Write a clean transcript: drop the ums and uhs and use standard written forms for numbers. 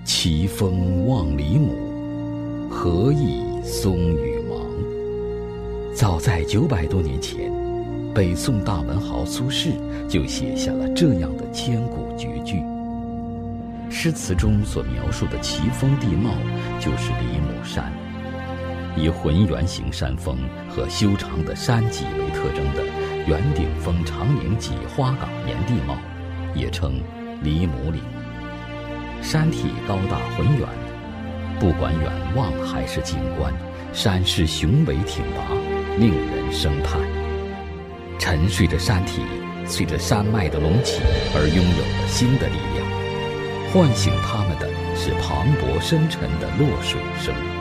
奇峰望里母，何以松羽芒。早在900多年前，北宋大文豪苏轼就写下了这样的千古绝句。诗词中所描述的奇峰地貌，就是李母山。以浑圆形山峰和修长的山脊为特征的圆顶峰长岭脊花岗岩地貌，也称李母岭。山体高大浑圆，不管远望还是近观，山势雄伟挺拔，令人生叹。沉睡着山体随着山脉的隆起而拥有了新的力量，唤醒它们的是磅礴深沉的落水声。